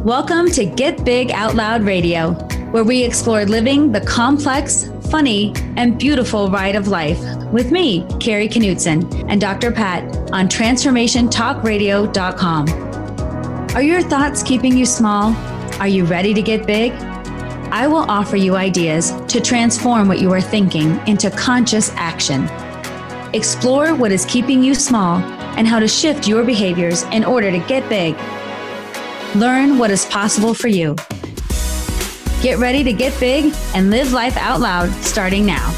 Welcome to Get Big Out Loud Radio, where we explore living the complex, funny, and beautiful ride of life with me, Carrie Knutson, and Dr. Pat on TransformationTalkRadio.com. Are your thoughts keeping you small? Are you ready to get big? I will offer you ideas to transform what you are thinking into conscious action. Explore what is keeping you small and how to shift your behaviors in order to get big. Learn what is possible for you. Get ready to get big and live life out loud starting now.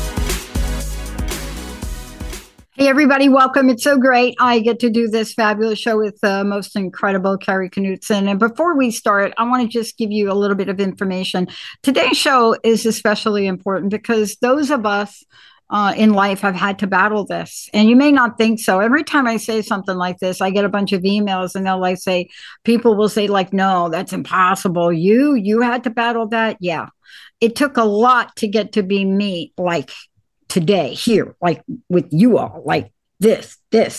Hey, everybody, welcome. It's so great. I get to do this fabulous show with the most incredible Carrie Knutson. And before we start, I want to just give you a little bit of information. Today's show is especially important because those of us in life have had to battle this. And you may not think so. Every time I say something like this, I get a bunch of emails and they'll say, people will say no, that's impossible. You had to battle that? Yeah. It took a lot to get to be me, like today, here, like with you all, like this,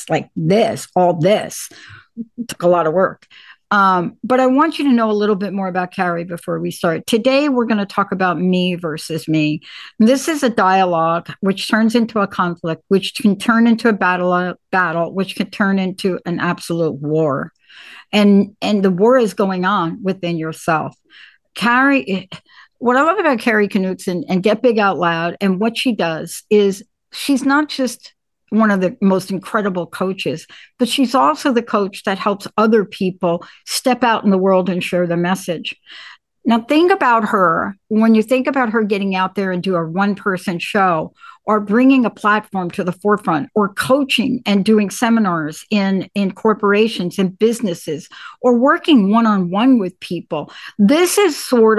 all this. It took a lot of work. But I want you to know a little bit more about Carrie before we start. Today, we're going to talk about me versus me. This is a dialogue which turns into a conflict, which can turn into a battle, which can turn into an absolute war. And the war is going on within yourself. Carrie, what I love about Carrie Knutson and Get Big Out Loud and what she does is she's not just one of the most incredible coaches, but she's also the coach that helps other people step out in the world and share the message. Now, think about her. When you think about her getting out there and do a one-person show or bringing a platform to the forefront or coaching and doing seminars in corporations and businesses or working one-on-one with people, these are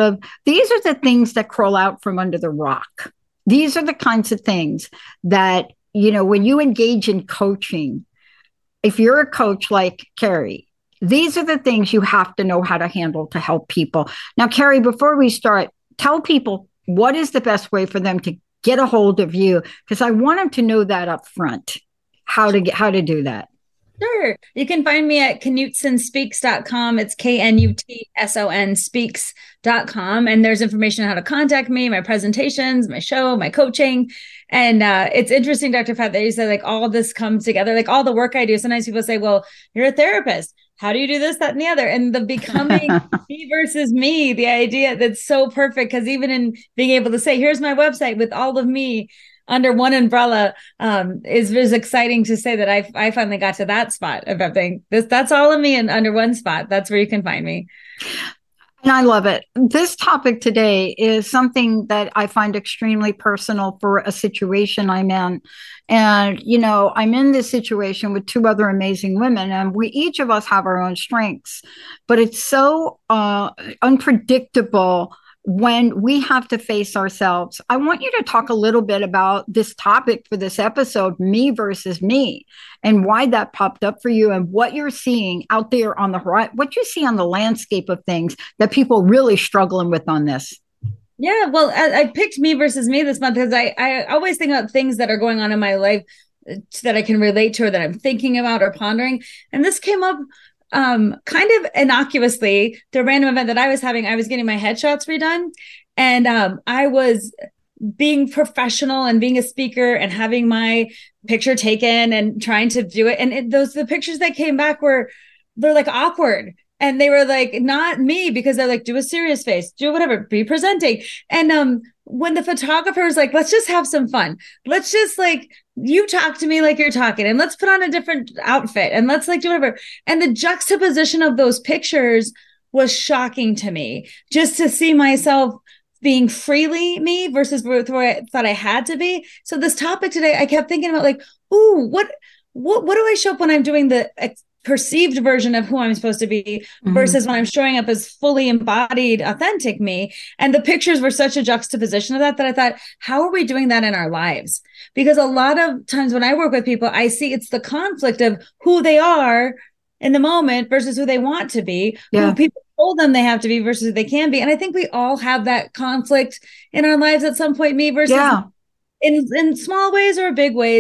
the things that crawl out from under the rock. These are the kinds of things that, when you engage in coaching, if you're a coach like Carrie, these are the things you have to know how to handle to help people. Now, Carrie, before we start, tell people what is the best way for them to get a hold of you, because I want them to know that up front, how to do that. Sure. You can find me at knutsonspeaks.com. It's KNUTSON speaks.com. And there's information on how to contact me, my presentations, my show, my coaching. And it's interesting, Dr. Pat, that you said all of this comes together, all the work I do. Sometimes people say, well, you're a therapist. How do you do this, that, and the other? And the becoming me versus me, the idea that's so perfect, because even in being able to say, here's my website with all of me under one umbrella is exciting to say that I finally got to that spot of everything. That's all of me and under one spot. That's where you can find me. And I love it. This topic today is something that I find extremely personal for a situation I'm in. And, I'm in this situation with two other amazing women, and we each of us have our own strengths, but it's so unpredictable when we have to face ourselves. I want you to talk a little bit about this topic for this episode, me versus me, and why that popped up for you and what you're seeing out there on the horizon, what you see on the landscape of things that people really struggling with on this. Yeah, well, I picked me versus me this month because I always think about things that are going on in my life that I can relate to or that I'm thinking about or pondering. And this came up kind of innocuously, the random event that I was having. I was getting my headshots redone, and I was being professional and being a speaker and having my picture taken and trying to do it. And the pictures that came back they're awkward. And they were not me, because they're do a serious face, do whatever, be presenting. And when the photographer was let's just have some fun. Let's just you talk to me like you're talking, and let's put on a different outfit, and let's do whatever. And the juxtaposition of those pictures was shocking to me, just to see myself being freely me versus where I thought I had to be. So this topic today, I kept thinking about ooh, what do I show up when I'm doing the perceived version of who I'm supposed to be versus when I'm showing up as fully embodied, authentic me. And the pictures were such a juxtaposition of that I thought, how are we doing that in our lives? Because a lot of times when I work with people, I see it's the conflict of who they are in the moment versus who they want to be, who people told them they have to be versus who they can be. And I think we all have that conflict in our lives at some point, me versus in small ways or big ways.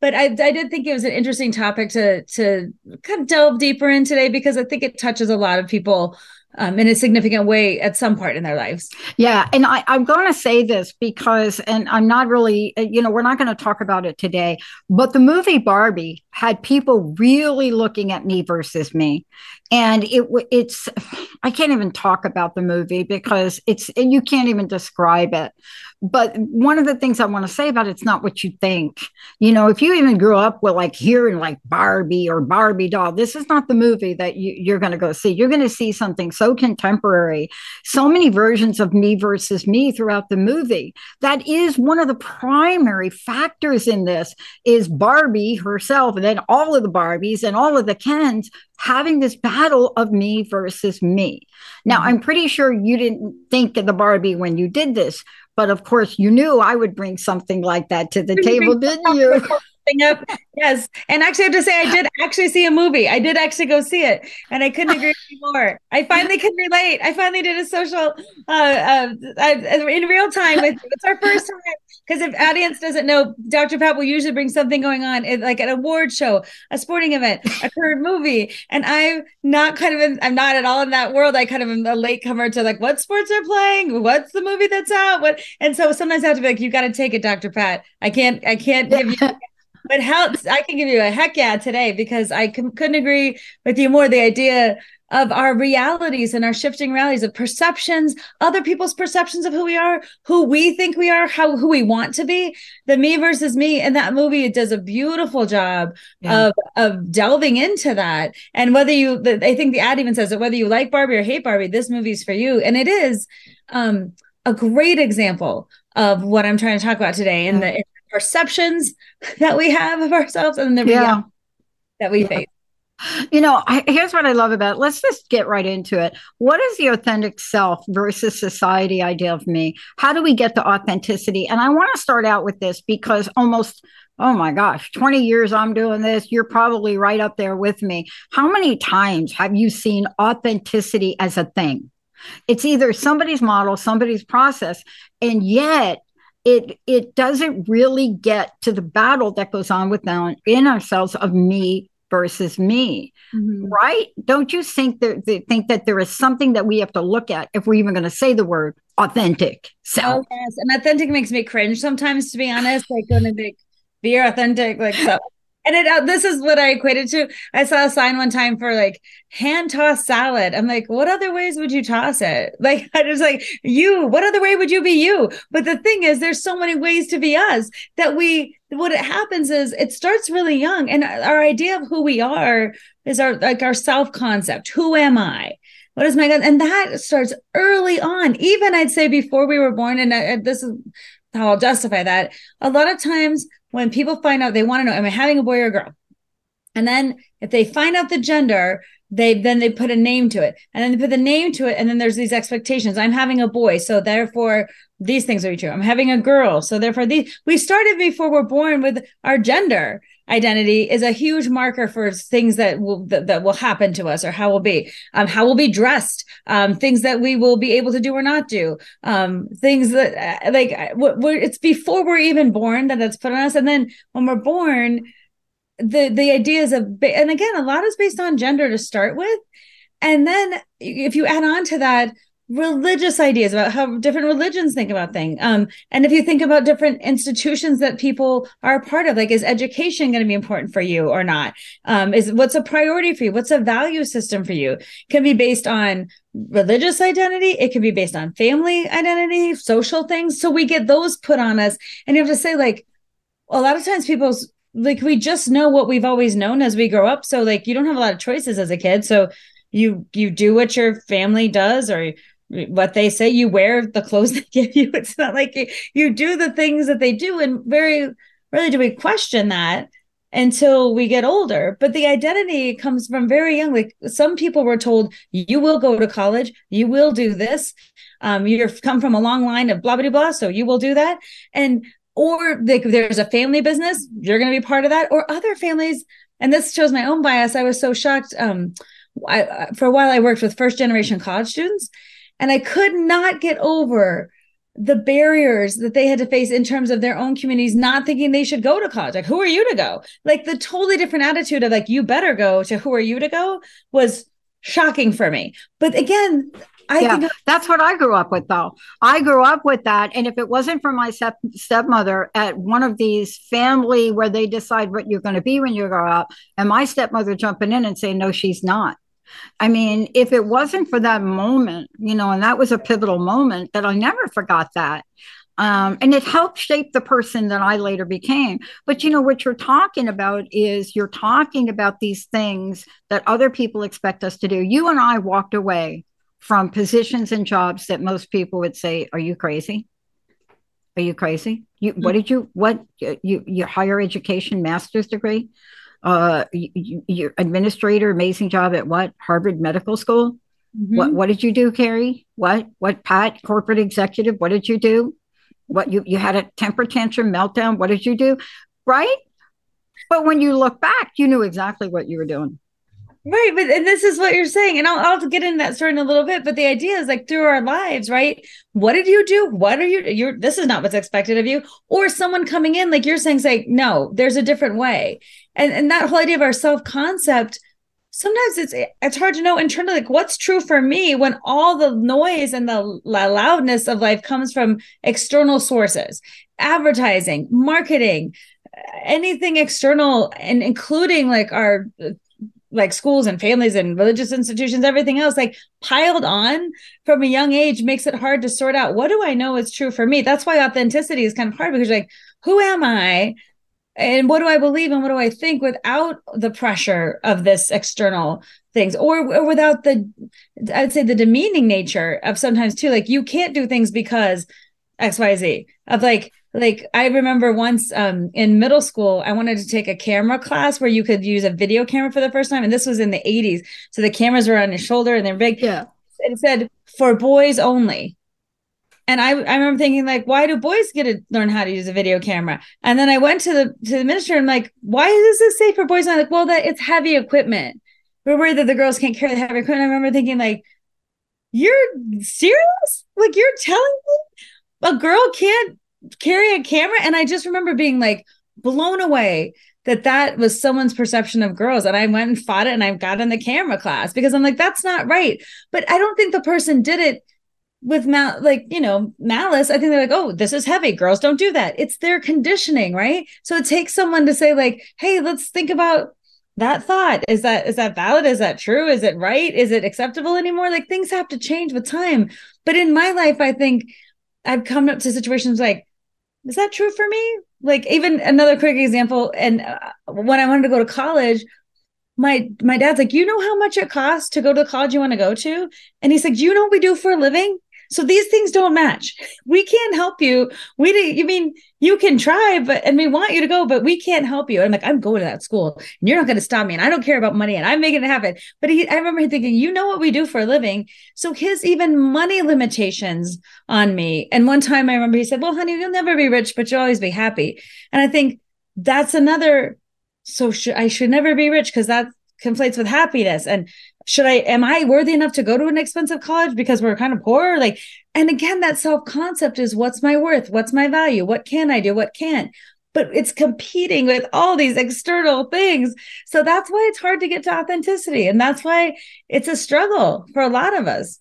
I did think it was an interesting topic to kind of delve deeper in today, because I think it touches a lot of people in a significant way at some part in their lives. Yeah. And I'm going to say this because, and I'm not really, we're not going to talk about it today, but the movie Barbie had people really looking at Me versus Me. And it's, I can't even talk about the movie because you can't even describe it. But one of the things I want to say about it's not what you think. If you even grew up with like hearing like Barbie or Barbie doll, this is not the movie that you're going to go see. You're going to see something so contemporary, so many versions of Me versus Me throughout the movie. That is one of the primary factors in this is Barbie herself, and then all of the Barbies and all of the Kens having this battle of Me versus Me. Now, I'm pretty sure you didn't think of the Barbie when you did this, but of course, you knew I would bring something like that to the table, didn't you? Up. Yes. And actually, I have to say, I did actually see a movie. I did actually go see it, and I couldn't agree more. I finally could relate. I finally did a social in real time. It's our first time, because if audience doesn't know, Dr. Pat will usually bring something going on, like an award show, a sporting event, a current movie. And I'm not at all in that world. I kind of am a latecomer to like what sports are playing, what's the movie that's out, and so sometimes I have to be like, you got to take it, Dr. Pat. I can't give you. But I can give you a heck yeah today, because I couldn't agree with you more. The idea of our realities and our shifting realities of perceptions, other people's perceptions of who we are, who we think we are, who we want to be. The Me versus Me in that movie, it does a beautiful job of delving into that. And I think the ad even says that whether you like Barbie or hate Barbie, this movie's for you. And it is a great example of what I'm trying to talk about today, in the perceptions that we have of ourselves and the reality that we face. Here's what I love about it. Let's just get right into it. What is the authentic self versus society idea of me? How do we get to authenticity? And I want to start out with this because almost, oh my gosh, 20 years I'm doing this. You're probably right up there with me. How many times have you seen authenticity as a thing? It's either somebody's model, somebody's process, and yet it doesn't really get to the battle that goes on in ourselves of me versus me, right? Don't you think that there is something that we have to look at if we're even going to say the word authentic self? Oh, yes. And authentic makes me cringe sometimes, to be honest. Like going to be authentic, like so. And this is what I equated to. I saw a sign one time for like hand toss salad. I'm like, what other ways would you toss it? Like, I just like what other way would you be you? But the thing is, there's so many ways to be us that what it happens is it starts really young. And our idea of who we are is our self-concept. Who am I? What is my God? And that starts early on. Even I'd say before we were born. And this is how I'll justify that. A lot of times when people find out, they want to know, am I having a boy or a girl? And then if they find out the gender, they put a name to it, and then they put the name to it. And then there's these expectations. I'm having a boy, so therefore these things are true. I'm having a girl, so therefore we started before we're born with our gender identity is a huge marker for things that will happen to us, or how we'll be dressed, things that we will be able to do or not do, things that it's before we're even born that's put on us. And then when we're born, the ideas and again, a lot is based on gender to start with. And then if you add on to that, religious ideas about how different religions think about things. And if you think about different institutions that people are a part of, like, is education going to be important for you or not? What's a priority for you? What's a value system for you? It can be based on religious identity. It can be based on family identity, social things. So we get those put on us. And you have to say, like, a lot of times we just know what we've always known as we grow up. So like, you don't have a lot of choices as a kid. So you do what your family does, or what they say. You wear the clothes they give you. It's not like you do the things that they do. And very rarely do we question that until we get older. But the identity comes from very young. Like, some people were told, you will go to college, you will do this. You've come from a long line of blah, blah, blah. So you will do that. Or there's a family business, you're going to be part of that. Or other families. And this shows my own bias. I was so shocked. For a while, I worked with first generation college students. And I could not get over the barriers that they had to face in terms of their own communities, not thinking they should go to college. Like, who are you to go? Like the totally different attitude of like, you better go to who are you to go was shocking for me. But again, I think that's what I grew up with, though. I grew up with that. And if it wasn't for my stepmother at one of these family where they decide what you're going to be when you grow up, and my stepmother jumping in and saying, no, she's not. I mean, if it wasn't for that moment, and that was a pivotal moment that I never forgot that. And it helped shape the person that I later became. But what you're talking about is you're talking about these things that other people expect us to do. You and I walked away from positions and jobs that most people would say, are you crazy? Are you crazy? Your higher education, master's degree? Your administrator, amazing job at what? Harvard Medical School? Mm-hmm. What did you do, Carrie? What, Pat, corporate executive? What did you do? What, you had a temper tantrum meltdown? What did you do? Right? But when you look back, you knew exactly what you were doing. Right. But, and this is what you're saying. And I'll get into that story in a little bit. But the idea is like through our lives, right? What did you do? What are you, this is not what's expected of you. Or someone coming in, like you're saying, no, there's a different way. And that whole idea of our self-concept, sometimes it's hard to know internally, like what's true for me when all the noise and the loudness of life comes from external sources, advertising, marketing, anything external, and including like our like schools and families and religious institutions, everything else like piled on from a young age makes it hard to sort out what do I know is true for me. That's why authenticity is kind of hard, because like, who am I? And what do I believe and what do I think without the pressure of this external things or without I'd say the demeaning nature of sometimes too, like you can't do things because XYZ of like I remember once in middle school, I wanted to take a camera class where you could use a video camera for the first time. And this was in the 80s. So the cameras were on your shoulder and they're big. Yeah. It said for boys only. And I remember thinking, like, why do boys get to learn how to use a video camera? And then I went to the minister and I'm like, why does this say for boys? And I'm like, well, that it's heavy equipment. We're worried that the girls can't carry the heavy equipment. I remember thinking, like, you're serious? Like, you're telling me a girl can't carry a camera? And I just remember being like blown away that was someone's perception of girls. And I went and fought it and I got in the camera class because I'm like, that's not right. But I don't think the person did it with malice. I think they're like, oh, this is heavy. Girls don't do that. It's their conditioning, right? So it takes someone to say like, hey, let's think about that thought. Is that valid? Is that true? Is it right? Is it acceptable anymore? Like things have to change with time. But in my life, I think I've come up to situations like, is that true for me? Like even another quick example. And when I wanted to go to college, my dad's like, you know how much it costs to go to the college you want to go to? And he's like, do you know what we do for a living? So these things don't match. We can't help you. You can try, and we want you to go, but we can't help you. And I'm like, I'm going to that school and you're not going to stop me. And I don't care about money and I'm making it happen. But I remember him thinking, you know what we do for a living. So his even money limitations on me. And one time I remember he said, well, honey, you'll never be rich, but you'll always be happy. And I think that's another. So I should never be rich because that conflates with happiness. And am I worthy enough to go to an expensive college because we're kind of poor? Like, and again, that self-concept is what's my worth? What's my value? What can I do? What can't? But it's competing with all these external things. So that's why it's hard to get to authenticity. And that's why it's a struggle for a lot of us.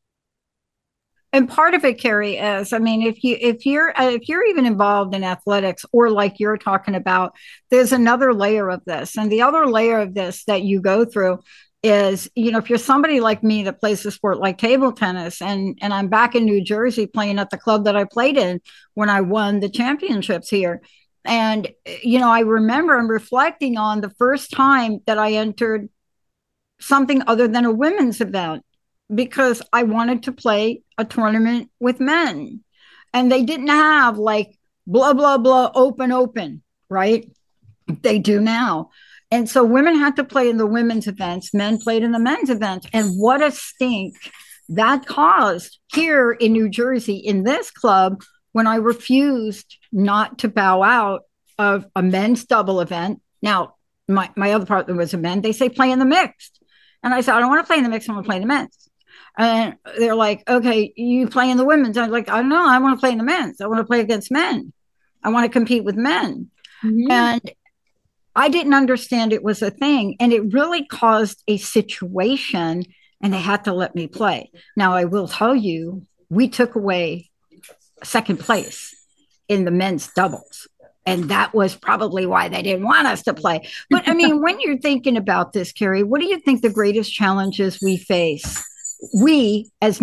And part of it, Carrie, is, I mean, if you're even involved in athletics or like you're talking about, there's another layer of this. And the other layer of this that you go through is, if you're somebody like me that plays a sport like table tennis, and I'm back in New Jersey playing at the club that I played in when I won the championships here. And, I remember I'm reflecting on the first time that I entered something other than a women's event, because I wanted to play a tournament with men. And they didn't have like blah, blah, blah, open, right? They do now. And so women had to play in the women's events, men played in the men's events. And what a stink that caused here in New Jersey in this club when I refused not to bow out of a men's double event. Now, my other partner was a man. They say play in the mixed. And I said, I don't want to play in the mixed. I want to play in the men's. And they're like, okay, you play in the women's. I'm like, I don't know. I want to play in the men's. I want to play against men. I want to compete with men. Mm-hmm. And I didn't understand it was a thing. And it really caused a situation, and they had to let me play. Now, I will tell you, we took away second place in the men's doubles. And that was probably why they didn't want us to play. But I mean, when you're thinking about this, Carrie, what do you think the greatest challenges we face? We, as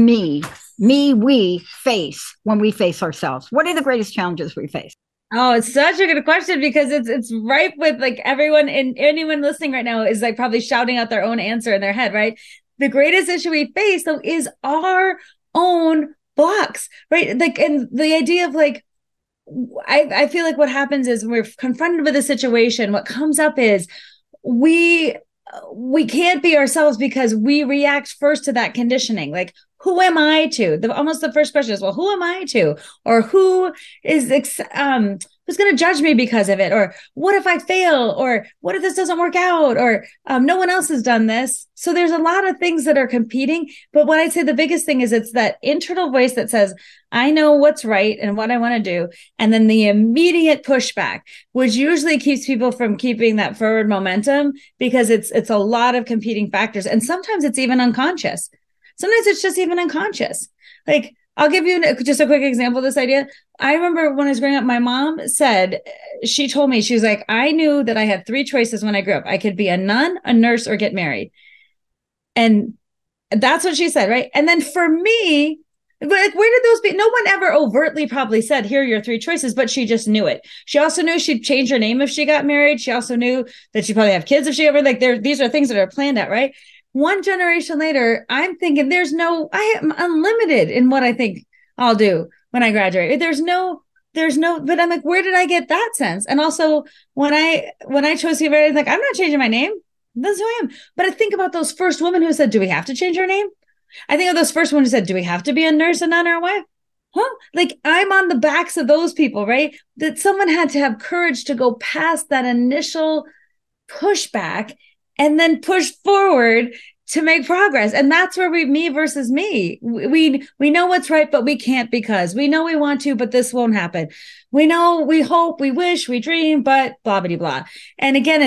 we face when we face ourselves. What are the greatest challenges we face? Oh, it's such a good question because it's ripe with like everyone and anyone listening right now is like probably shouting out their own answer in their head, right? The greatest issue we face though is our own blocks, right? Like, and the idea of like, I feel like what happens is we're confronted with a situation. What comes up is we we can't be ourselves because we react first to that conditioning. Like, who am I to? Almost the first question is, well, who am I to? Or who is who's going to judge me because of it? Or what if I fail? Or what if this doesn't work out? Or no one else has done this. So there's a lot of things that are competing. But what I'd say the biggest thing is it's that internal voice that says, I know what's right and what I want to do. And then the immediate pushback, which usually keeps people from keeping that forward momentum because it's a lot of competing factors. And sometimes it's even unconscious. Sometimes it's just even unconscious. Like, I'll give you just a quick example of this idea. I remember when I was growing up, my mom said, she told me, she was like, I knew that I had three choices when I grew up. I could be a nun, a nurse, or get married. And that's what she said, right? And then for me, like, where did those be? No one ever overtly probably said, here are your three choices, but she just knew it. She also knew she'd change her name if she got married. She also knew that she'd probably have kids if she ever, like, these are things that are planned out, right? One generation later, I'm thinking I am unlimited in what I think I'll do when I graduate. There's no, but I'm like, where did I get that sense? And also when I chose to get married, I was like, I'm not changing my name. That's who I am. But I think about those first women who said, do we have to change our name? I think of those first ones who said, do we have to be a nurse, a nun, or a wife? Huh? Like, I'm on the backs of those people, right? That someone had to have courage to go past that initial pushback and then push forward to make progress. And that's where me versus me. We know what's right, but we can't because we know we want to, but this won't happen. We know, we hope, we wish, we dream, but blah, blah, blah. And again,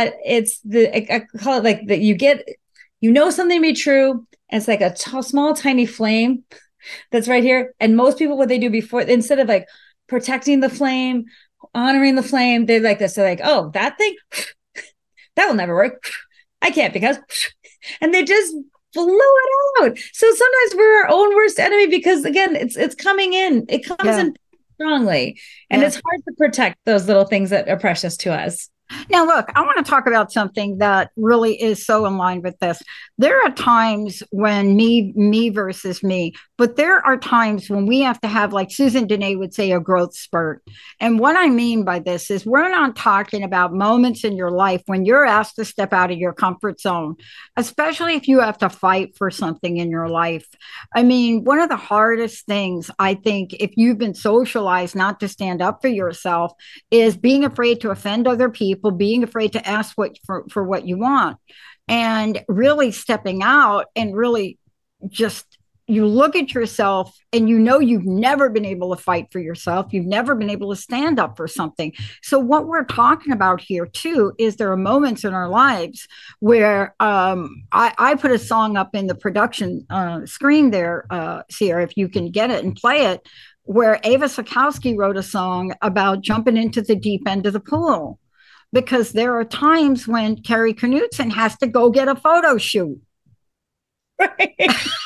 I call it like that you know something to be true. And it's like a small, tiny flame that's right here. And most people, what they do before, instead of like protecting the flame, honoring the flame, they're like this. They're like, oh, that thing, that will never work. I can't because, and they just blow it out. So sometimes we're our own worst enemy because again, it's coming in. It comes in strongly, and it's hard to protect those little things that are precious to us. Now, look, I want to talk about something that really is so in line with this. There are times when me versus me, but there are times when we have to have, like Susan Dene would say, a growth spurt. And what I mean by this is we're not talking about moments in your life when you're asked to step out of your comfort zone, especially if you have to fight for something in your life. I mean, one of the hardest things, I think, if you've been socialized not to stand up for yourself, is being afraid to offend other people, being afraid to ask for what you want, and really stepping out and really just, you look at yourself and you know you've never been able to fight for yourself. You've never been able to stand up for something. So what we're talking about here too is there are moments in our lives where I put a song up in the production screen there, Sierra, if you can get it and play it, where Ava Sikowski wrote a song about jumping into the deep end of the pool. Because there are times when Carrie Knutson has to go get a photo shoot. Right.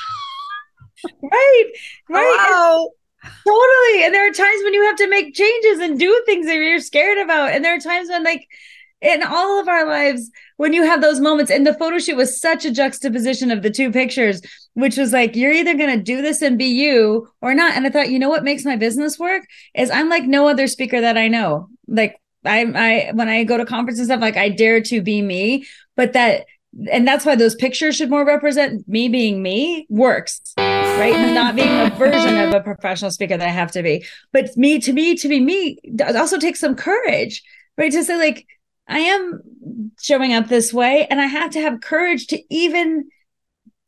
Right. Hello. Totally. And there are times when you have to make changes and do things that you're scared about. And there are times when, like, in all of our lives, when you have those moments, and the photo shoot was such a juxtaposition of the two pictures, which was like, you're either going to do this and be you or not. And I thought, you know what makes my business work is I'm like no other speaker that I know. Like, I when I go to conferences and stuff, like, I dare to be me, and that's why those pictures should more represent me being me works, right? And not being a version of a professional speaker that I have to be, but to be me also takes some courage, right? To say, like, I am showing up this way, and I have to have courage to even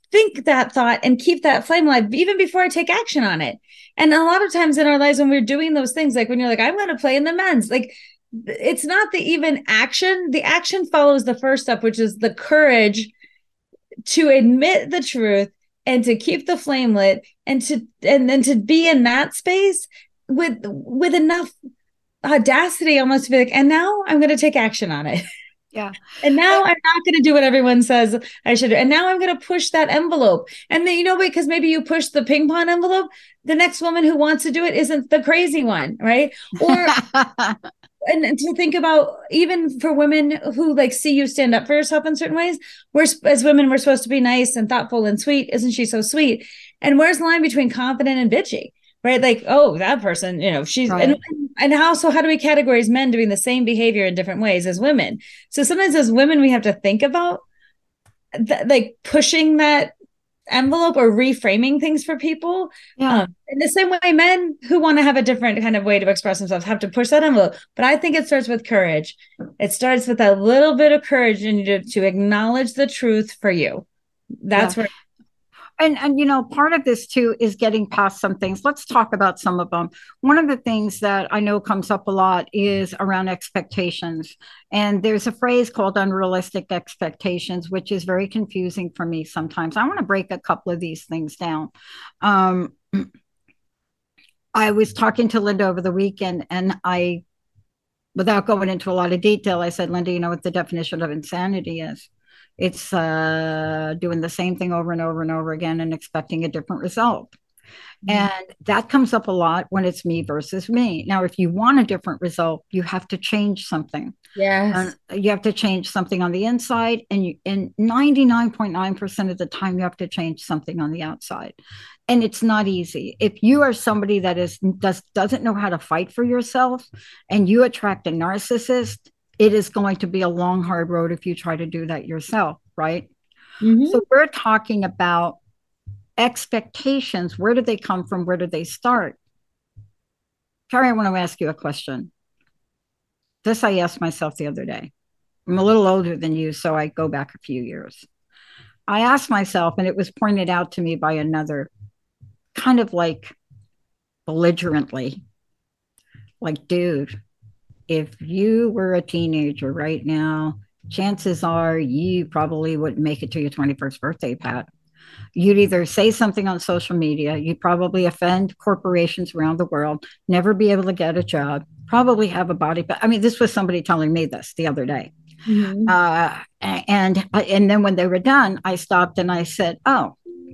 think that thought and keep that flame alive even before I take action on it. And a lot of times in our lives, when we're doing those things, like when you're like, I'm going to play in the men's, like it's not the even action. The action follows the first step, which is the courage to admit the truth and to keep the flame lit and then to be in that space with enough audacity almost to be like, and now I'm going to take action on it. Yeah. And now I'm not going to do what everyone says I should do. And now I'm going to push that envelope. And then, because maybe you push the ping pong envelope, the next woman who wants to do it isn't the crazy one, right? Or and to think about, even for women who like see you stand up for yourself in certain ways, as women, we're supposed to be nice and thoughtful and sweet. Isn't she so sweet? And where's the line between confident and bitchy? Right? Like, oh, that person, she's right. And how do we categorize men doing the same behavior in different ways as women? So sometimes as women, we have to think about like pushing that envelope or reframing things for people. Yeah. In the same way, men who want to have a different kind of way to express themselves have to push that envelope. But I think it starts with courage. It starts with a little bit of courage in you to acknowledge the truth for you. That's where. And part of this too is getting past some things. Let's talk about some of them. One of the things that I know comes up a lot is around expectations. And there's a phrase called unrealistic expectations, which is very confusing for me sometimes. I want to break a couple of these things down. I was talking to Linda over the weekend, and without going into a lot of detail, I said, Linda, you know what the definition of insanity is? It's doing the same thing over and over and over again and expecting a different result. Mm-hmm. And that comes up a lot when it's me versus me. Now, if you want a different result, you have to change something. Yes. You have to change something on the inside. And 99.9% of the time, you have to change something on the outside. And it's not easy. If you are somebody that doesn't know how to fight for yourself and you attract a narcissist, it is going to be a long, hard road if you try to do that yourself, right? Mm-hmm. So we're talking about expectations. Where do they come from? Where do they start? Carrie, I want to ask you a question. This I asked myself the other day. I'm a little older than you, so I go back a few years. I asked myself, and it was pointed out to me by another, kind of like belligerently, like, dude, if you were a teenager right now, chances are you probably wouldn't make it to your 21st birthday, Pat. You'd either say something on social media, you'd probably offend corporations around the world, never be able to get a job, probably have a body. I mean, this was somebody telling me this the other day. Mm-hmm. And then when they were done, I stopped and I said, oh,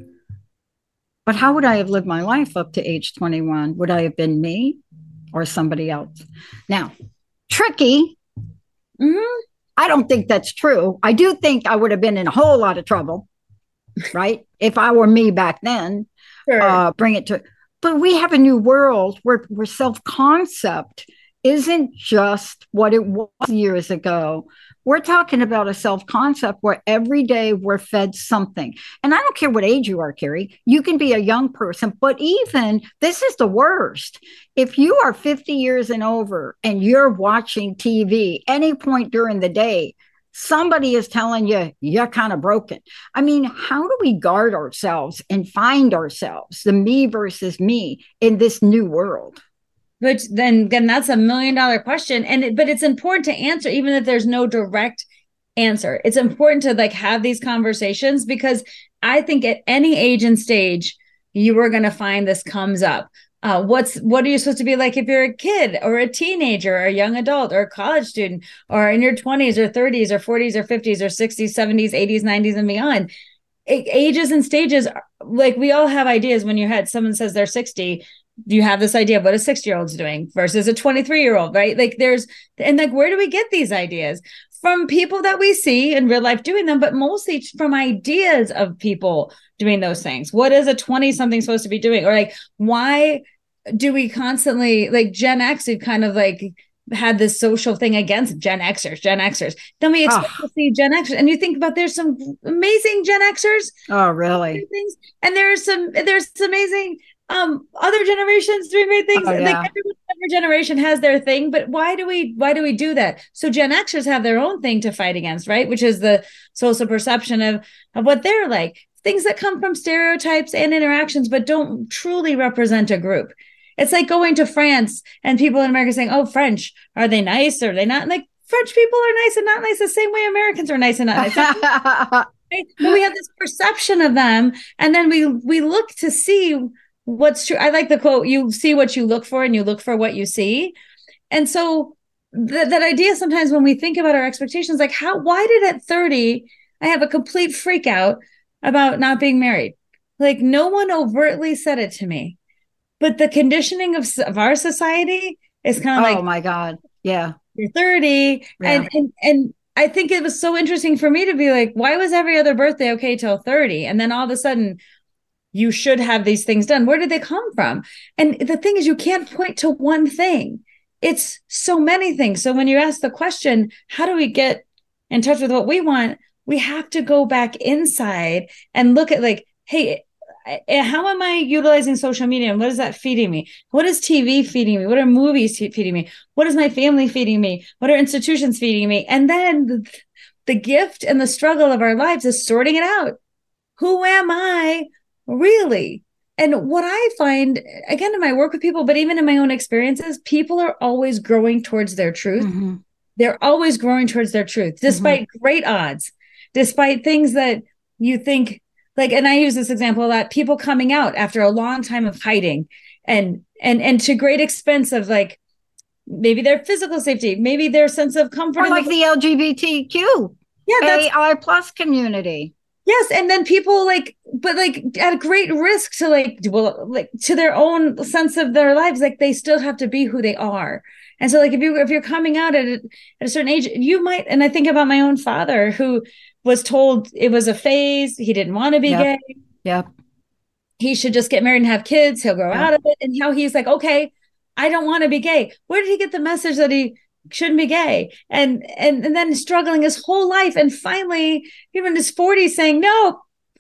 but how would I have lived my life up to age 21? Would I have been me or somebody else? Now, tricky. Mm-hmm. I don't think that's true. I do think I would have been in a whole lot of trouble, right? If I were me back then, sure. Bring it to, but we have a new world where self-concept isn't just what it was years ago. We're talking about a self-concept where every day we're fed something. And I don't care what age you are, Carrie. You can be a young person, but even this is the worst. If you are 50 years and over and you're watching TV any point during the day, somebody is telling you you're kind of broken. I mean, how do we guard ourselves and find ourselves, the me versus me, in this new world? Which then that's $1 million question. But it's important to answer, even if there's no direct answer. It's important to like have these conversations, because I think at any age and stage, you are going to find this comes up. What are you supposed to be like if you're a kid or a teenager or a young adult or a college student or in your 20s or 30s or 40s or 50s or 60s, 70s, 80s, 90s and beyond? Ages and stages, like we all have ideas. When you had someone says they're 60, you have this idea of what a 60-year-old's doing versus a 23-year-old, right? Like where do we get these ideas? From people that we see in real life doing them, but mostly from ideas of people doing those things. What is a 20-something supposed to be doing? Or like, why do we constantly, like Gen X, we've kind of like had this social thing against Gen Xers. Then we expect to see Gen Xers, and you think about, there's some amazing Gen Xers. Oh, really? And there's amazing other generations doing great things. Oh, yeah. Like every generation has their thing, but why do we do that? So Gen Xers have their own thing to fight against, right? Which is the social perception of what they're like. things that come from stereotypes and interactions, but don't truly represent a group. It's like going to France and people in America saying, oh, French, are they nice? Or are they not? And like, French people are nice and not nice the same way Americans are nice and not nice. But we have this perception of them. And then we look to see what's true. I like the quote, you see what you look for and you look for what you see. And so that idea sometimes when we think about our expectations, like why did at 30, I have a complete freak out about not being married? Like no one overtly said it to me, but the conditioning of our society is kind of like, oh my God. Yeah. You're 30. Yeah. And I think it was so interesting for me to be like, why was every other birthday okay till 30? And then all of a sudden you should have these things done. Where did they come from? And the thing is, you can't point to one thing. It's so many things. So when you ask the question, how do we get in touch with what we want? We have to go back inside and look at like, hey, how am I utilizing social media? And what is that feeding me? What is TV feeding me? What are movies feeding me? What is my family feeding me? What are institutions feeding me? And then the gift and the struggle of our lives is sorting it out. Who am I really? And what I find, again, in my work with people, but even in my own experiences, people are always growing towards their truth. Mm-hmm. They're always growing towards their truth, despite great odds, despite things that you think, like, and I use this example a lot, people coming out after a long time of hiding and to great expense of like, maybe their physical safety, maybe their sense of comfort. Or like the LGBTQ, AI plus community. Yes. And then people but at great risk to to their own sense of their lives, like they still have to be who they are. And so like, if you're coming out at a certain age, you might, and I think about my own father who was told it was a phase. He didn't want to be gay. Yep. He should just get married and have kids. He'll grow out of it. And how he's like, okay, I don't want to be gay. Where did he get the message that he shouldn't be gay? And then struggling his whole life. And finally, even in his 40s saying, no,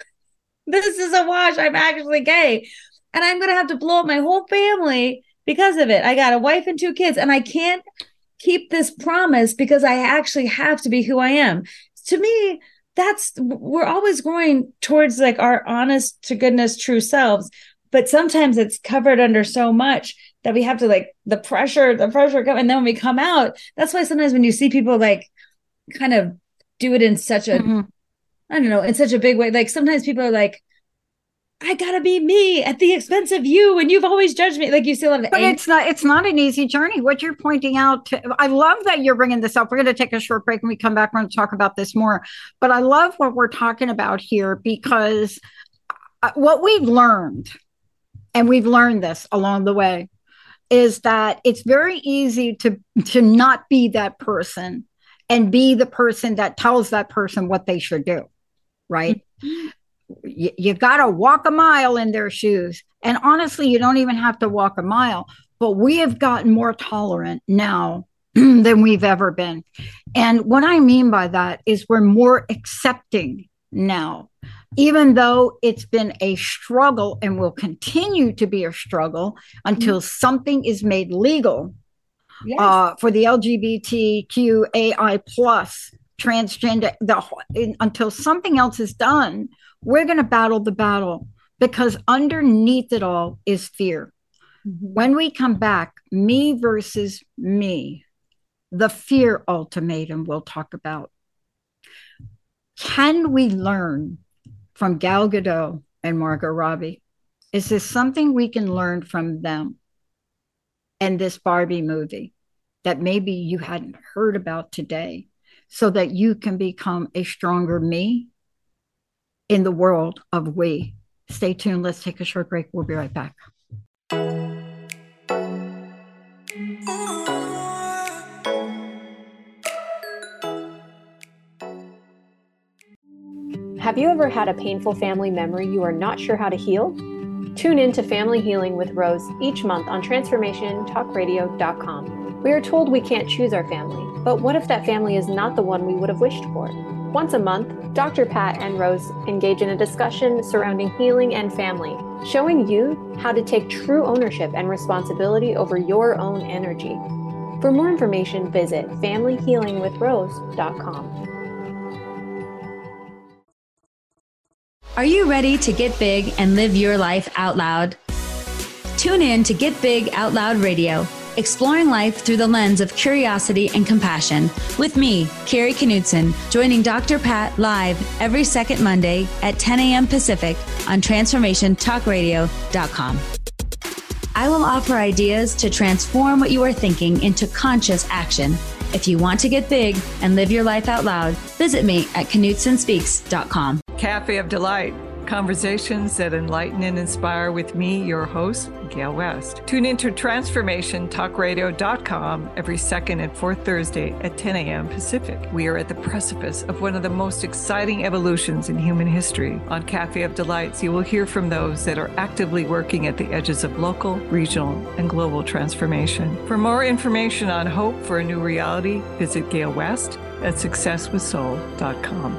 this is a wash. I'm actually gay. And I'm going to have to blow up my whole family because of it. I got a wife and 2 kids, and I can't keep this promise because I actually have to be who I am. To me, we're always growing towards like our honest to goodness, true selves. But sometimes it's covered under so much that we have to like the pressure come. And then when we come out, that's why sometimes when you see people like kind of do it in such a, I don't know, in such a big way, like sometimes people are like, I gotta be me at the expense of you, and you've always judged me. Like you see a lot of, but it's not an easy journey. What you're pointing out, I love that you're bringing this up. We're going to take a short break, and we come back. We're going to talk about this more. But I love what we're talking about here because what we've learned, and we've learned this along the way, is that it's very easy to not be that person and be the person that tells that person what they should do, right? Mm-hmm. You got to walk a mile in their shoes. And honestly, you don't even have to walk a mile, but we have gotten more tolerant now than we've ever been. And what I mean by that is we're more accepting now, even though it's been a struggle and will continue to be a struggle until something is made legal. Yes. For the LGBTQAI plus transgender, until something else is done, we're going to battle the battle because underneath it all is fear. Mm-hmm. When we come back, me versus me, the fear ultimatum we'll talk about. Can we learn from Gal Gadot and Margot Robbie? Is this something we can learn from them and this Barbie movie that maybe you hadn't heard about today so that you can become a stronger me in the world of we? Stay tuned. Let's take a short break. We'll be right back. Have you ever had a painful family memory you are not sure how to heal? Tune in to Family Healing with Rose each month on TransformationTalkRadio.com. We are told we can't choose our family, but what if that family is not the one we would have wished for? Once a month, Dr. Pat and Rose engage in a discussion surrounding healing and family, showing you how to take true ownership and responsibility over your own energy. For more information, visit FamilyHealingWithRose.com. Are you ready to get big and live your life out loud? Tune in to Get Big Out Loud Radio, exploring life through the lens of curiosity and compassion, with me, Carrie Knudsen, joining Dr. Pat live every second Monday at 10 a.m. Pacific on TransformationTalkRadio.com. I will offer ideas to transform what you are thinking into conscious action. If you want to get big and live your life out loud, visit me at KnudsenSpeaks.com. Cafe of Delight, conversations that enlighten and inspire with me, your host, Gail West. Tune into TransformationTalkRadio.com every second and fourth Thursday at 10 a.m. Pacific. We are at the precipice of one of the most exciting evolutions in human history. On Cafe of Delights, you will hear from those that are actively working at the edges of local, regional, and global transformation. For more information on hope for a new reality, visit Gail West at SuccessWithSoul.com.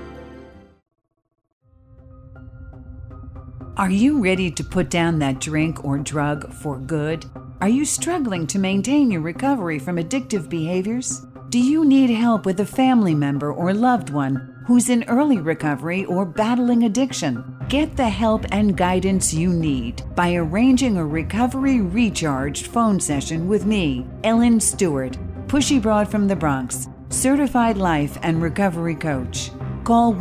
Are you ready to put down that drink or drug for good? Are you struggling to maintain your recovery from addictive behaviors? Do you need help with a family member or loved one who's in early recovery or battling addiction? Get the help and guidance you need by arranging a Recovery Recharged phone session with me, Ellen Stewart, Pushy Broad from the Bronx, certified life and recovery coach. Call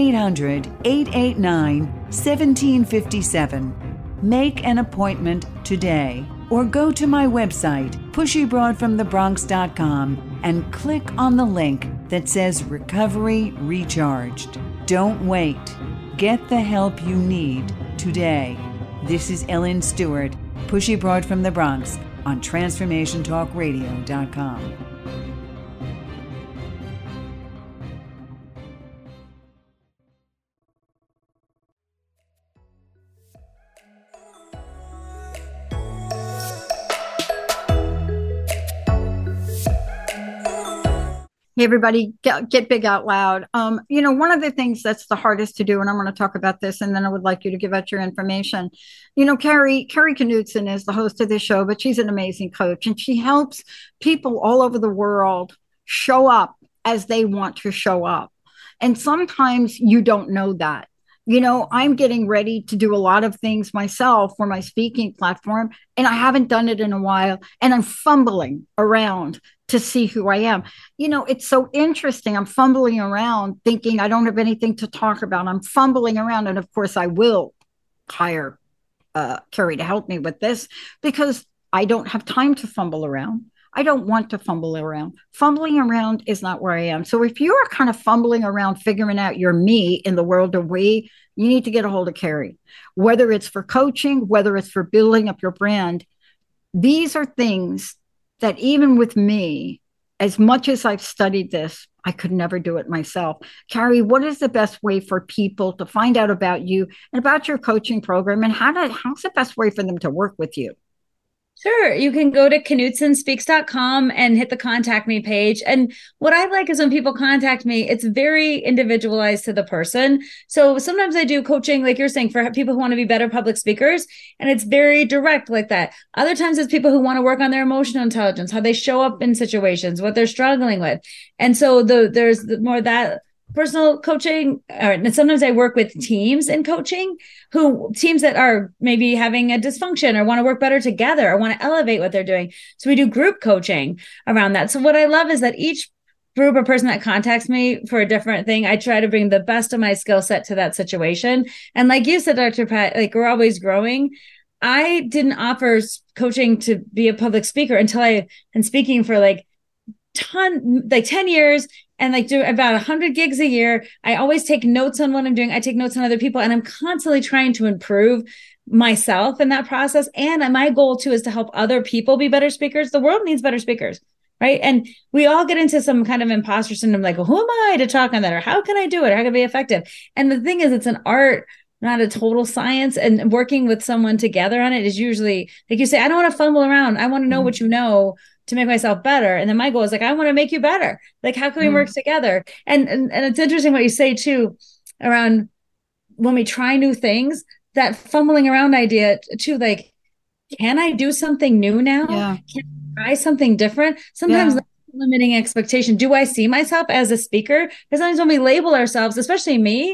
1-800-889-1757. Make an appointment today or go to my website, pushybroadfromthebronx.com, and click on the link that says Recovery Recharged. Don't wait. Get the help you need today. This is Ellen Stewart, Pushy Broad from the Bronx on TransformationTalkRadio.com. Hey, everybody, get big out loud. One of the things that's the hardest to do, and I'm going to talk about this, and then I would like you to give out your information. Carrie Knudsen is the host of this show, but she's an amazing coach, and she helps people all over the world show up as they want to show up. And sometimes you don't know that. I'm getting ready to do a lot of things myself for my speaking platform, and I haven't done it in a while, and I'm fumbling around to see who I am. It's so interesting. I'm fumbling around thinking I don't have anything to talk about. I'm fumbling around, and of course I will hire Carrie to help me with this because I don't have time to fumble around. I don't want to fumble around. Fumbling around is not where I am. So if you are kind of fumbling around figuring out your me in the world of we, you need to get a hold of Carrie, whether it's for coaching, whether it's for building up your brand. These are things that even with me, as much as I've studied this, I could never do it myself. Carrie, what is the best way for people to find out about you and about your coaching program, and how's the best way for them to work with you? Sure. You can go to KnudsenSpeaks.com and hit the contact me page. And what I like is when people contact me, it's very individualized to the person. So sometimes I do coaching, like you're saying, for people who want to be better public speakers, and it's very direct like that. Other times it's people who want to work on their emotional intelligence, how they show up in situations, what they're struggling with. And so there's more that personal coaching, and sometimes I work with teams in coaching, teams that are maybe having a dysfunction or want to work better together or want to elevate what they're doing. So we do group coaching around that. So what I love is that each group or person that contacts me for a different thing, I try to bring the best of my skill set to that situation. And like you said, Dr. Pat, like we're always growing. I didn't offer coaching to be a public speaker until I've been speaking for 10 years and do about 100 gigs a year. I always take notes on what I'm doing. I take notes on other people, and I'm constantly trying to improve myself in that process. And my goal too is to help other people be better speakers. The world needs better speakers, right? And we all get into some kind of imposter syndrome, like, well, who am I to talk on that? Or how can I do it? Or how can I be effective? And the thing is, it's an art, not a total science. And working with someone together on it is usually, like you say, I don't want to fumble around. I want to know what you know to make myself better. And then my goal is I want to make you better. Like, how can we work together? And it's interesting what you say too, around when we try new things, that fumbling around idea too, can I do something new now? Yeah. Can I try something different? Sometimes limiting expectation. Do I see myself as a speaker? Because sometimes when we label ourselves, especially me,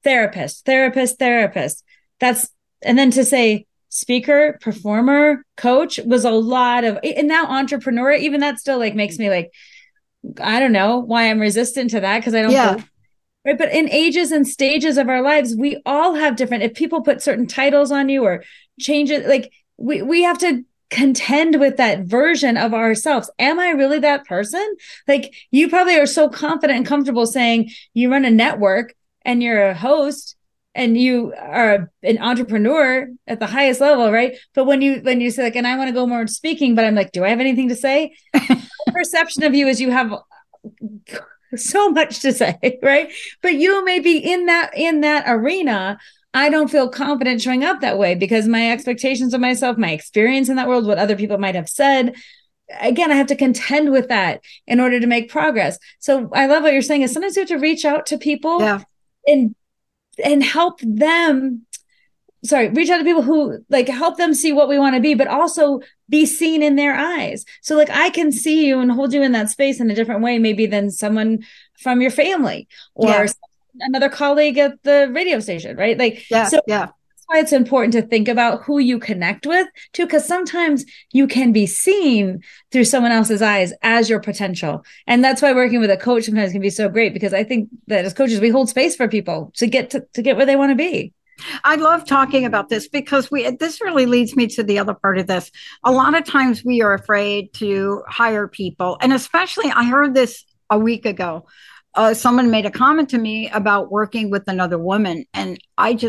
therapist. And then to say speaker, performer, coach was a lot of, and now entrepreneur, even that still like makes me like, I don't know why I'm resistant to that, because I don't believe, right? But in ages and stages of our lives, we all have different, if people put certain titles on you or change it, like we have to contend with that version of ourselves. Am I really that person? Like, you probably are so confident and comfortable saying you run a network and you're a host and you are an entrepreneur at the highest level, right? But when you say like, and I want to go more into speaking, but I'm like, do I have anything to say? The perception of you is you have so much to say, right? But you may be in that arena. I don't feel confident showing up that way because my expectations of myself, my experience in that world, what other people might have said, again, I have to contend with that in order to make progress. So I love what you're saying is sometimes you have to reach out to people and help them. Reach out to people who like help them see what we want to be, but also be seen in their eyes. So like I can see you and hold you in that space in a different way, maybe than someone from your family or another colleague at the radio station, right? Like, that's why it's important to think about who you connect with too, because sometimes you can be seen through someone else's eyes as your potential. And that's why working with a coach sometimes can be so great, because I think that as coaches, we hold space for people to get where they want to be. I love talking about this because this really leads me to the other part of this. A lot of times we are afraid to hire people. And especially, I heard this a week ago. Someone made a comment to me about working with another woman. And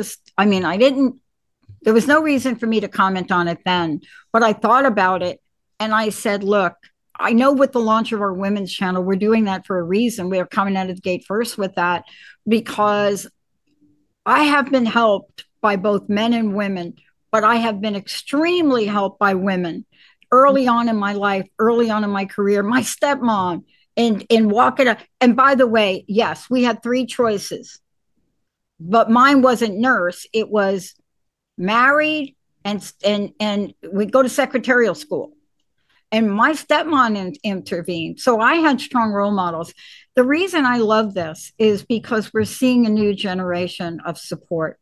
there was no reason for me to comment on it then, but I thought about it and I said, look, I know with the launch of our women's channel, we're doing that for a reason. We're coming out of the gate first with that because I have been helped by both men and women, but I have been extremely helped by women early on in my life, early on in my career. My stepmom and walking up. And by the way, yes, we had 3 choices, but mine wasn't nurse. It was married and we'd go to secretarial school. And my stepmom intervened. So I had strong role models. The reason I love this is because we're seeing a new generation of support.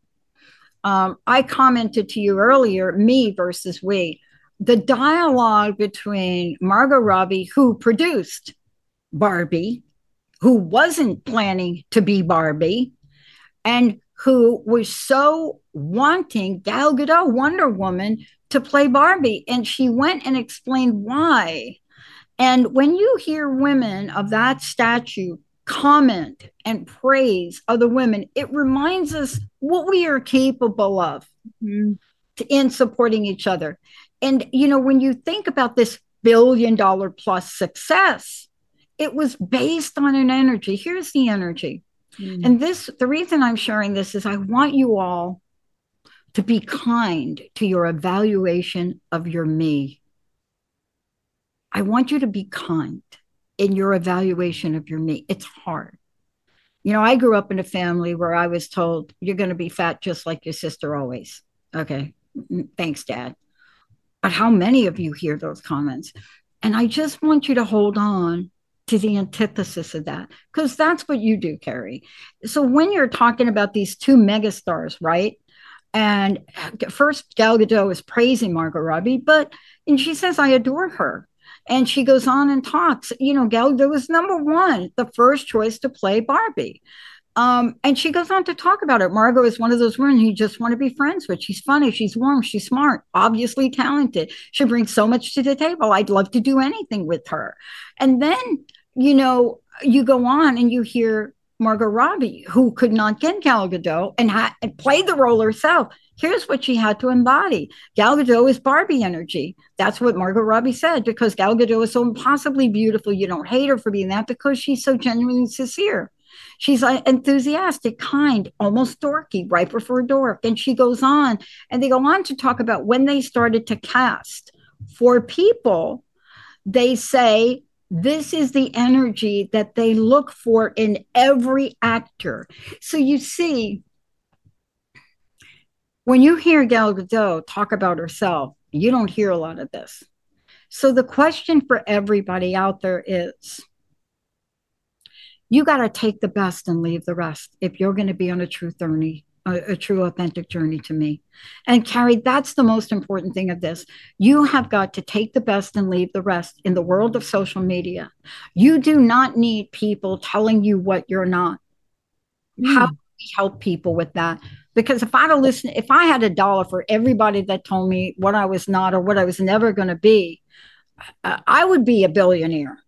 I commented to you earlier, me versus we. The dialogue between Margot Robbie, who produced Barbie, who wasn't planning to be Barbie, and who was so wanting Gal Gadot, Wonder Woman, to play Barbie. And she went and explained why. And when you hear women of that stature comment and praise other women, it reminds us what we are capable of in supporting each other. And, when you think about this $1 billion plus success, it was based on an energy. Here's the energy. And the reason I'm sharing this is I want you all to be kind to your evaluation of your me. I want you to be kind in your evaluation of your me. It's hard. I grew up in a family where I was told, you're going to be fat just like your sister always. Okay. Thanks, Dad. But how many of you hear those comments? And I just want you to hold on to the antithesis of that, because that's what you do, Carrie. So when you're talking about these 2 megastars, right? And first, Gal Gadot is praising Margot Robbie, and she says, I adore her. And she goes on and talks, Gal Gadot was number 1, the first choice to play Barbie. And she goes on to talk about it. Margot is one of those women you just want to be friends with. She's funny. She's warm. She's smart, obviously talented. She brings so much to the table. I'd love to do anything with her. And then, you go on and you hear Margot Robbie, who could not get Gal Gadot and played the role herself. Here's what she had to embody. Gal Gadot is Barbie energy. That's what Margot Robbie said, because Gal Gadot is so impossibly beautiful. You don't hate her for being that because she's so genuinely sincere. She's enthusiastic, kind, almost dorky, riper for a dork. And she goes on, and they go on to talk about when they started to cast for people, they say, this is the energy that they look for in every actor. So you see, when you hear Gal Gadot talk about herself, you don't hear a lot of this. So the question for everybody out there is, You got to take the best and leave the rest if you're going to be on a true journey, a true authentic journey to me. And Carrie, that's the most important thing of this. You have got to take the best and leave the rest in the world of social media. You do not need people telling you what you're not. How do we help people with that? Because if I had $1 for everybody that told me what I was not or what I was never going to be, I would be a billionaire.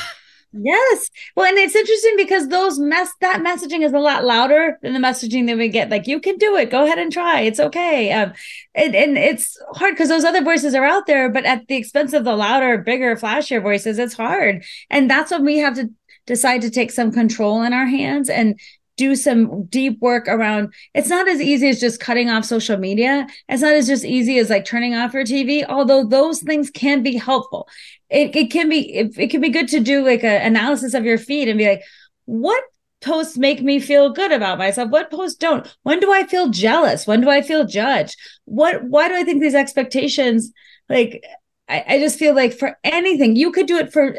Yes. Well, and it's interesting because that messaging is a lot louder than the messaging that we get. Like, you can do it. Go ahead and try. It's okay. And it's hard because those other voices are out there, but at the expense of the louder, bigger, flashier voices, it's hard. And that's when we have to decide to take some control in our hands and do some deep work around. It's not as easy as just cutting off social media. It's not as just easy as like turning off your TV, although those things can be helpful. It can be good to do like an analysis of your feed and be like, what posts make me feel good about myself? What posts don't? When do I feel jealous? When do I feel judged? Why do I think these expectations, like, I just feel like for anything, you could do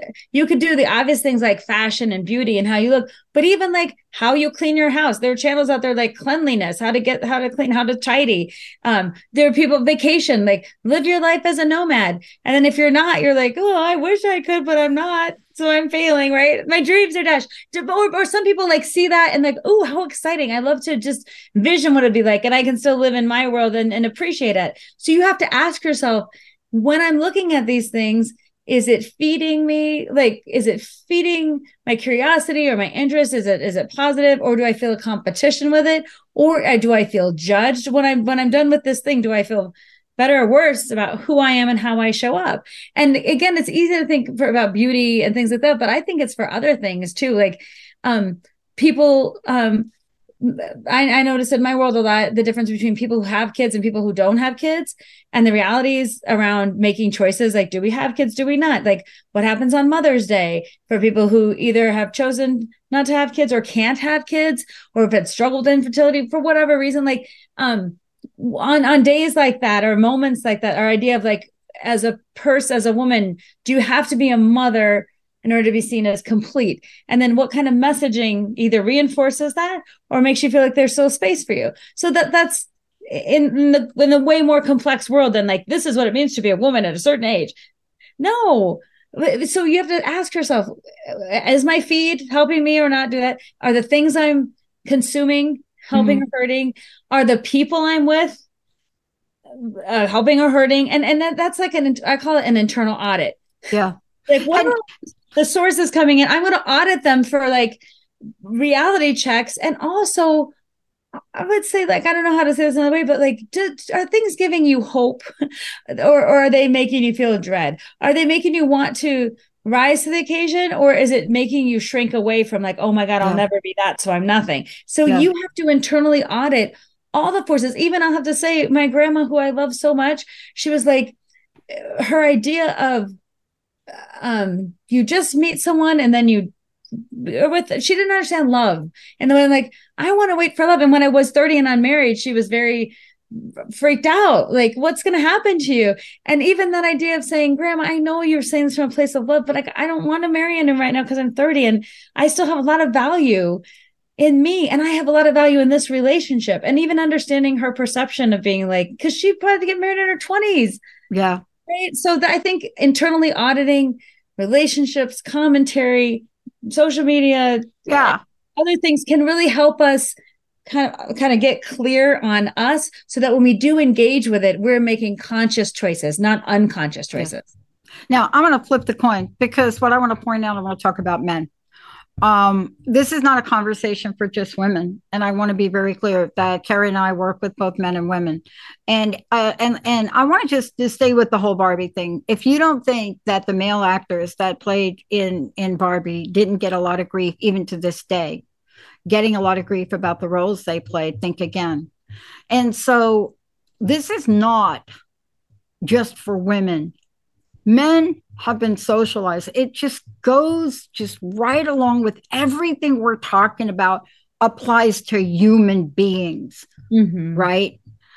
the obvious things like fashion and beauty and how you look, but even like how you clean your house. There are channels out there like cleanliness, how to clean, how to tidy. There are people vacation, like live your life as a nomad. And then if you're not, you're like, oh, I wish I could, but I'm not. So I'm failing, right? My dreams are dashed. Or some people like see that and like, oh, how exciting. I love to just vision what it'd be like. And I can still live in my world and appreciate it. So you have to ask yourself, when I'm looking at these things, is it feeding me? Like, is it feeding my curiosity or my interest? Is it positive, or do I feel a competition with it? Or do I feel judged when I'm done with this thing? Do I feel better or worse about who I am and how I show up? And again, it's easy to think about beauty and things like that, but I think it's for other things too. Like, people, I noticed in my world a lot the difference between people who have kids and people who don't have kids, and the realities around making choices like, do we have kids, do we not? Like, what happens on Mother's Day for people who either have chosen not to have kids or can't have kids, or if it's struggled infertility for whatever reason, like on days like that or moments like that, our idea of like, as a woman, do you have to be a mother in order to be seen as complete? And then what kind of messaging either reinforces that or makes you feel like there's still space for you? So that's in the way more complex world than like, this is what it means to be a woman at a certain age. No. So you have to ask yourself, is my feed helping me or not do that? Are the things I'm consuming helping or hurting? Are the people I'm with helping or hurting? And that's like I call it an internal audit. Yeah. Like, what are the sources coming in? I'm going to audit them for like reality checks. And also, I would say, like, I don't know how to say this another way, but like, are things giving you hope, or are they making you feel dread? Are they making you want to rise to the occasion, or is it making you shrink away from like, oh my God, I'll never be that, so I'm nothing? So you have to internally audit all the forces. Even I'll have to say, my grandma, who I love so much, she was like, her idea of you just meet someone and then she didn't understand love. And then I'm like, I want to wait for love. And when I was 30 and unmarried, she was very freaked out. Like, what's going to happen to you? And even that idea of saying, Grandma, I know you're saying this from a place of love, but like, I don't want to marry him right now because I'm 30 and I still have a lot of value in me. And I have a lot of value in this relationship. And even understanding her perception of being like, because she probably had to get married in her 20s. Yeah. Right. So I think internally auditing relationships, commentary, social media, other things can really help us kind of get clear on us, so that when we do engage with it, we're making conscious choices, not unconscious choices. Now, I'm going to flip the coin, because what I want to point out, I want to talk about men. This is not a conversation for just women, and I want to be very clear that Carrie and I work with both men and women, and I want to just stay with the whole Barbie thing. If you don't think that the male actors that played in Barbie didn't get a lot of grief, even to this day, getting a lot of grief about the roles they played, think again. And so this is not just for women. Men have been socialized. It just goes right along with everything we're talking about, applies to human beings, right?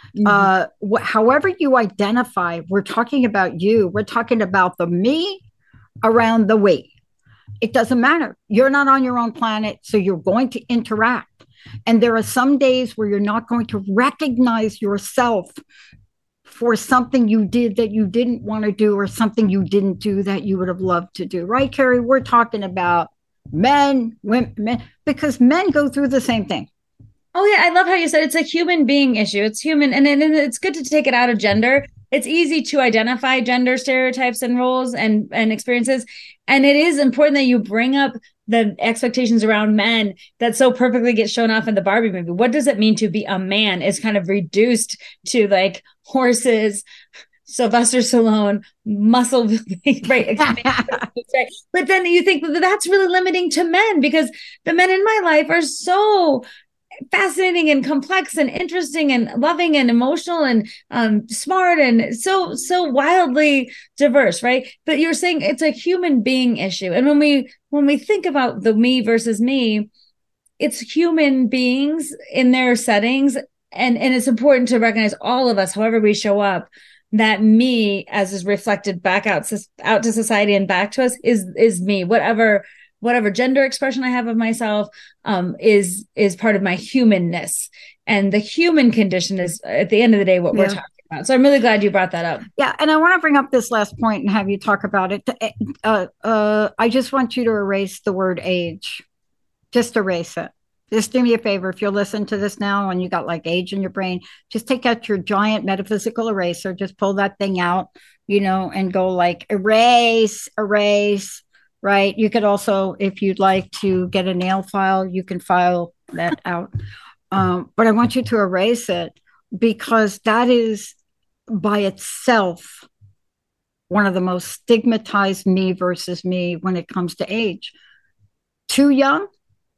However you identify, we're talking about you. We're talking about the me around the we. It doesn't matter. You're not on your own planet, so you're going to interact. And there are some days where you're not going to recognize yourself for something you did that you didn't want to do, or something you didn't do that you would have loved to do. Right, Carrie? We're talking about men, women, because men go through the same thing. Oh yeah, I love how you said it's a human being issue. It's human, and it's good to take it out of gender. It's easy to identify gender stereotypes and roles and experiences, and it is important that you bring up the expectations around men that so perfectly get shown off in the Barbie movie. What does it mean to be a man is kind of reduced to like horses, Sylvester Stallone, muscle, right? But then you think that that's really limiting to men, because the men in my life are so fascinating and complex and interesting and loving and emotional and smart and so wildly diverse, right? But you're saying it's a human being issue, and when we think about the me versus me, it's human beings in their settings, and it's important to recognize all of us, however we show up, that me, as is reflected back out to society and back to us, is me. Whatever gender expression I have of myself is part of my humanness. And the human condition is, at the end of the day, what we're talking about. So I'm really glad you brought that up. Yeah. And I want to bring up this last point and have you talk about it. I just want you to erase the word age. Just erase it. Just do me a favor. If you'll listen to this now and you got like age in your brain, just take out your giant metaphysical eraser, just pull that thing out, and go like erase, right? You could also, if you'd like to get a nail file, you can file that out. But I want you to erase it, because that is by itself one of the most stigmatized me versus me when it comes to age. Too young,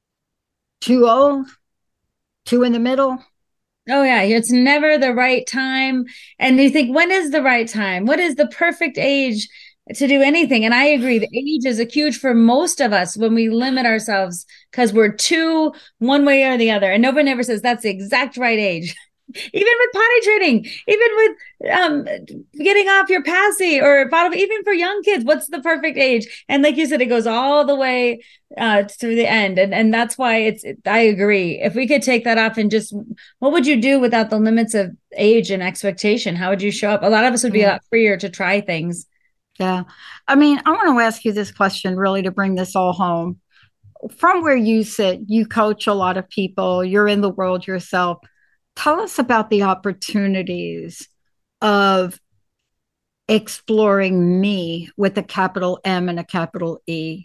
too old, too in the middle. Oh yeah, it's never the right time. And you think, when is the right time? What is the perfect age to do anything? And I agree, the age is a huge for most of us when we limit ourselves because we're too one way or the other. And nobody ever says that's the exact right age. Even with potty training, even with getting off your passy or bottle, even for young kids, what's the perfect age? And like you said, it goes all the way through the end. And that's why I agree. If we could take that off and just, what would you do without the limits of age and expectation? How would you show up? A lot of us would be a lot freer to try things. Yeah. I mean, I want to ask you this question really to bring this all home. From where you sit, you coach a lot of people, you're in the world yourself. Tell us about the opportunities of exploring me with a capital M and a capital E.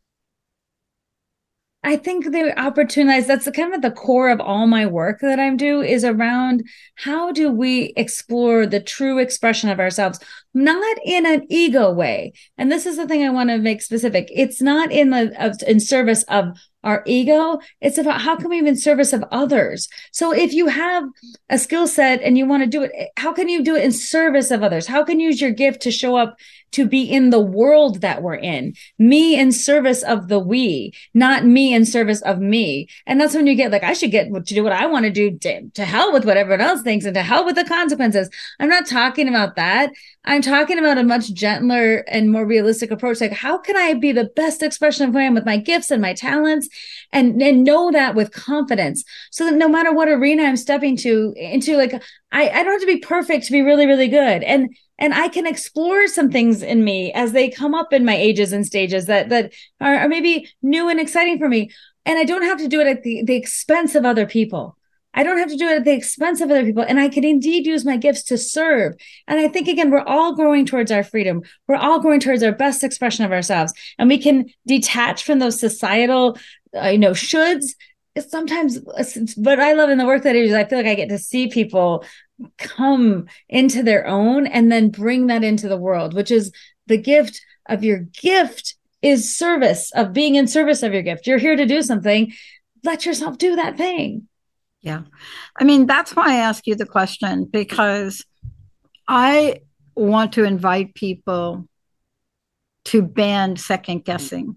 I think the opportunities, that's kind of at the core of all my work that I do, is around how do we explore the true expression of ourselves, not in an ego way. And this is the thing I want to make specific. It's not in service of our ego. It's about how can we be in service of others. So if you have a skill set and you want to do it, how can you do it in service of others? How can you use your gift to show up to be in the world that we're in? Me in service of the we, not me in service of me. And that's when you get like, I should get to do what I want to do, to hell with what everyone else thinks and to hell with the consequences. I'm not talking about that. I'm talking about a much gentler and more realistic approach. Like, how can I be the best expression of who I am with my gifts and my talents, and know that with confidence, so that no matter what arena I'm stepping into, like, I don't have to be perfect to be really, really good. And I can explore some things in me as they come up in my ages and stages that are maybe new and exciting for me. And I don't have to do it at the expense of other people. I don't have to do it at the expense of other people. And I can indeed use my gifts to serve. And I think, again, we're all growing towards our freedom. We're all growing towards our best expression of ourselves. And we can detach from those societal, shoulds. It's sometimes what I love in the work that I do is I feel like I get to see people come into their own and then bring that into the world, which is the gift of your gift is service, of being in service of your gift. You're here to do something. Let yourself do that thing. Yeah. I mean, that's why I ask you the question, because I want to invite people to ban second guessing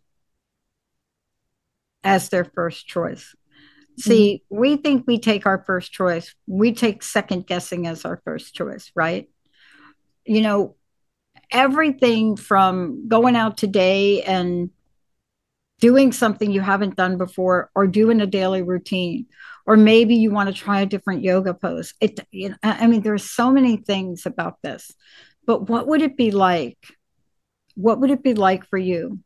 as their first choice. See, we think we take our first choice. We take second guessing as our first choice, right? Everything from going out today and doing something you haven't done before, or doing a daily routine, or maybe you want to try a different yoga pose. I mean, there's so many things about this, but what would it be like? What would it be like for you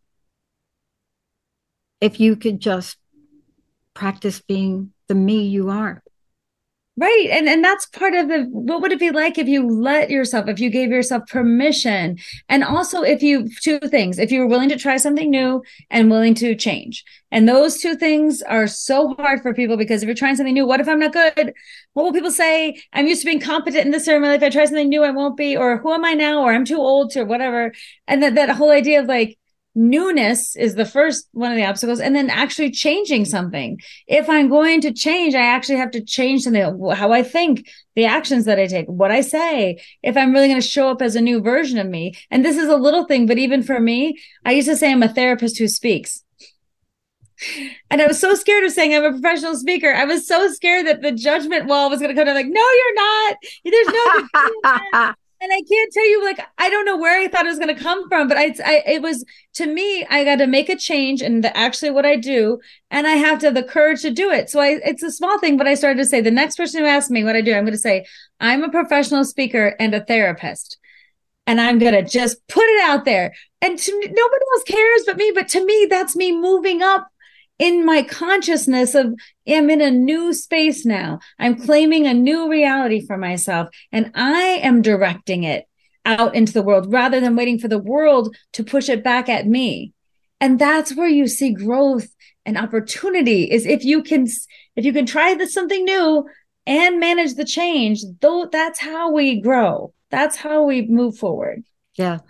if you could just practice being the me you are? Right. And that's part of the, what would it be like if you if you gave yourself permission? And also if you, two things, if you were willing to try something new and willing to change. And those two things are so hard for people, because if you're trying something new, what if I'm not good? What will people say? I'm used to being competent in this area of my life. If I try something new, I won't be, or who am I now? Or I'm too old to, whatever. And that whole idea of like, newness is the first one of the obstacles, and then actually changing something. If I'm going to change, I actually have to change something, how I think, the actions that I take, what I say, if I'm really going to show up as a new version of me. And this is a little thing, but even for me, I used to say I'm a therapist who speaks. And I was so scared of saying I'm a professional speaker. I was so scared that the judgment wall was going to come down, like, no, you're not. There's no and I can't tell you, like, I don't know where I thought it was going to come from, but it was, to me, I got to make a change in actually what I do. And I have to have the courage to do it. So it's a small thing, but I started to say, the next person who asks me what I do, I'm going to say, I'm a professional speaker and a therapist. And I'm going to just put it out there. And nobody else cares but me. But to me, that's me moving up in my consciousness of, I'm in a new space now. I'm claiming a new reality for myself, and I am directing it out into the world rather than waiting for the world to push it back at me. And that's where you see growth and opportunity, is if you can try something new and manage the change, though, that's how we grow. That's how we move forward. Yeah.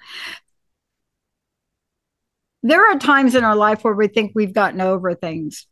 There are times in our life where we think we've gotten over things.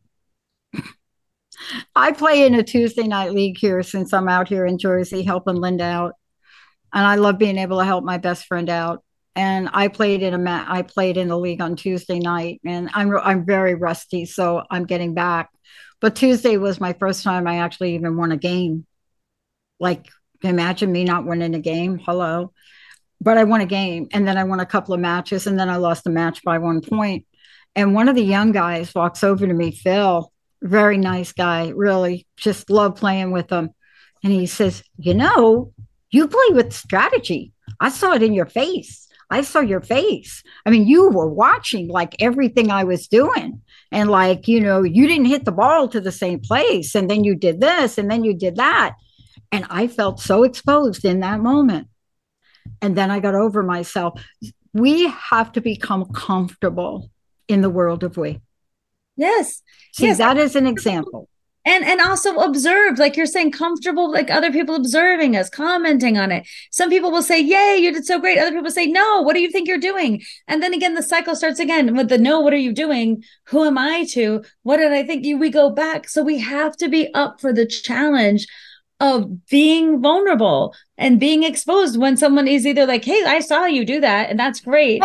I play in a Tuesday night league here since I'm out here in Jersey helping Linda out. And I love being able to help my best friend out. And I played in a league on Tuesday night, and I'm very rusty, so I'm getting back. But Tuesday was my first time I actually even won a game. Like, imagine me not winning a game. Hello. But I won a game, and then I won a couple of matches, and then I lost a match by 1 point. And one of the young guys walks over to me, Phil, very nice guy, really just love playing with him. And he says, you play with strategy. I saw it in your face. I saw your face. I mean, you were watching like everything I was doing. And like, you didn't hit the ball to the same place. And then you did this, and then you did that. And I felt so exposed in that moment. And then I got over myself. We have to become comfortable in the world of we. Yes. See, yes. That is an example. And also observe, like you're saying, comfortable, like other people observing us, commenting on it. Some people will say, yay, you did so great. Other people say, no, what do you think you're doing? And then again, the cycle starts again with the no, what are you doing? Who am I to? What did I think? We go back. So we have to be up for the challenge of being vulnerable and being exposed when someone is either like, hey, I saw you do that, and that's great.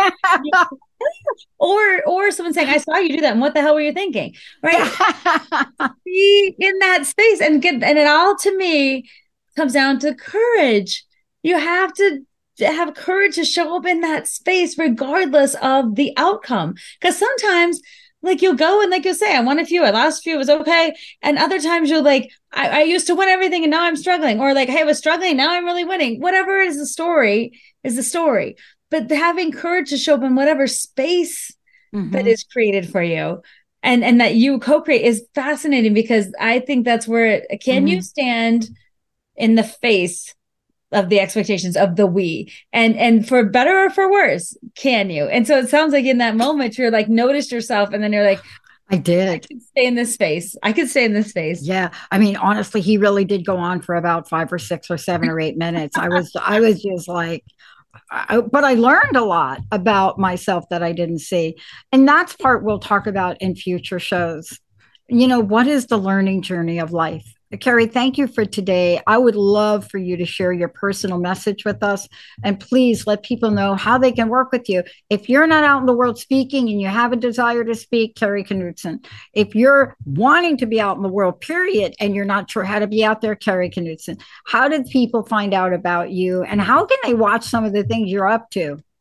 or someone saying, I saw you do that, and what the hell were you thinking? Right? Be in that space and it all, to me, comes down to courage. You have to have courage to show up in that space regardless of the outcome. Because sometimes, like, you'll go and, like you say, I won a few, I lost a few, it was okay. And other times you're like, I used to win everything and now I'm struggling. Or like, hey, I was struggling, now I'm really winning. Whatever is the story is the story. But having courage to show up in whatever space that is created for you and that you co-create is fascinating, because I think that's where you stand in the face of the expectations of the we, and for better or for worse, can you? And so it sounds like in that moment you're like, noticed yourself, and then you're like, I did. I could stay in this space. I could stay in this space. Yeah. I mean, honestly, he really did go on for about 5 or 6 or 7 or 8 minutes. I was just like, but I learned a lot about myself that I didn't see. And that's part we'll talk about in future shows. What is the learning journey of life? Carrie, thank you for today. I would love for you to share your personal message with us. And please let people know how they can work with you. If you're not out in the world speaking and you have a desire to speak, Carrie Knudsen. If you're wanting to be out in the world, period, and you're not sure how to be out there, Carrie Knudsen. How did people find out about you? And how can they watch some of the things you're up to?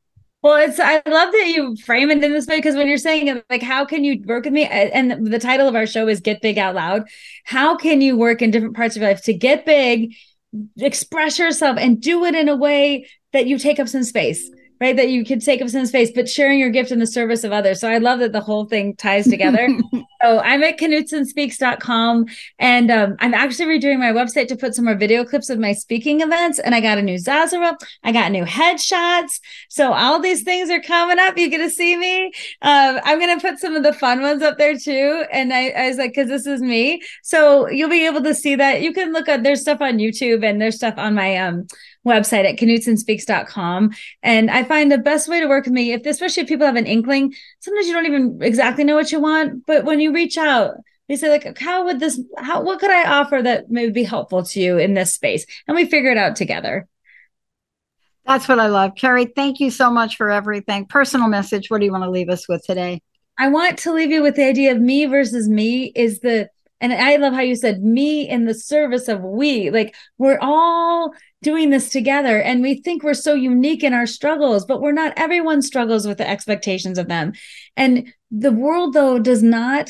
Well, I love that you frame it in this way, because when you're saying like, how can you work with me? And the title of our show is Get Big Out Loud. How can you work in different parts of your life to get big, express yourself, and do it in a way that you take up some space, right? That you can take up some space, but sharing your gift in the service of others. So I love that the whole thing ties together. So I'm at KnutsenSpeaks.com, and I'm actually redoing my website to put some more video clips of my speaking events. And I got a new Zazzle, I got new headshots. So all these things are coming up. You're going to see me. I'm going to put some of the fun ones up there too. And I was like, because this is me. So you'll be able to see that. You can look at, there's stuff on YouTube, and there's stuff on my website at KnutsenSpeaks.com. And I find the best way to work with me, especially if people have an inkling, sometimes you don't even exactly know what you want, but when you reach out, they say like, what could I offer that may be helpful to you in this space? And we figure it out together. That's what I love. Carrie, thank you so much for everything. Personal message. What do you want to leave us with today? I want to leave you with the idea of me versus me and I love how you said me in the service of we. Like, we're all doing this together, and we think we're so unique in our struggles, but we're not. Everyone struggles with the expectations of them. And the world, though, does not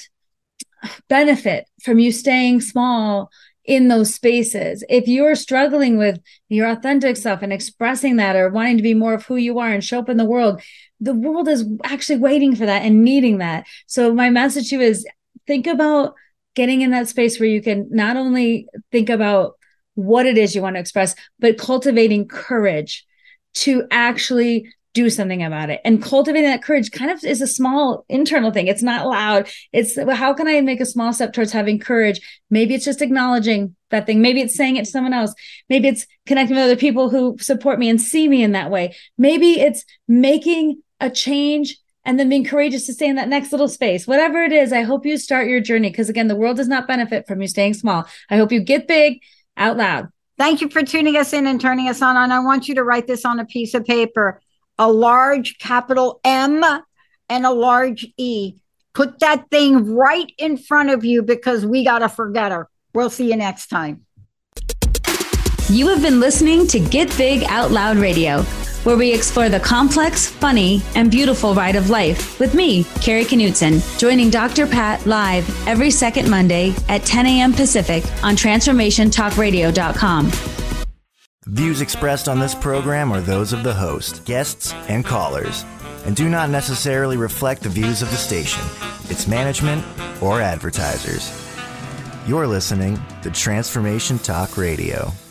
benefit from you staying small in those spaces. If you're struggling with your authentic self and expressing that, or wanting to be more of who you are and show up in the world is actually waiting for that and needing that. So my message to you is, think about getting in that space where you can not only think about what it is you want to express, but cultivating courage to actually do something about it. And cultivating that courage kind of is a small internal thing. It's not loud. It's, how can I make a small step towards having courage? Maybe it's just acknowledging that thing. Maybe it's saying it to someone else. Maybe it's connecting with other people who support me and see me in that way. Maybe it's making a change and then being courageous to stay in that next little space. Whatever it is, I hope you start your journey, because again, the world does not benefit from you staying small. I hope you get big out loud. Thank you for tuning us in and turning us on. And I want you to write this on a piece of paper: a large capital M and a large E. Put that thing right in front of you, because we got to forget her. We'll see you next time. You have been listening to Get Big Out Loud Radio, where we explore the complex, funny, and beautiful ride of life with me, Carrie Knutsen, joining Dr. Pat live every second Monday at 10 a.m. Pacific on TransformationTalkRadio.com. Views expressed on this program are those of the host, guests, and callers, and do not necessarily reflect the views of the station, its management, or advertisers. You're listening to Transformation Talk Radio.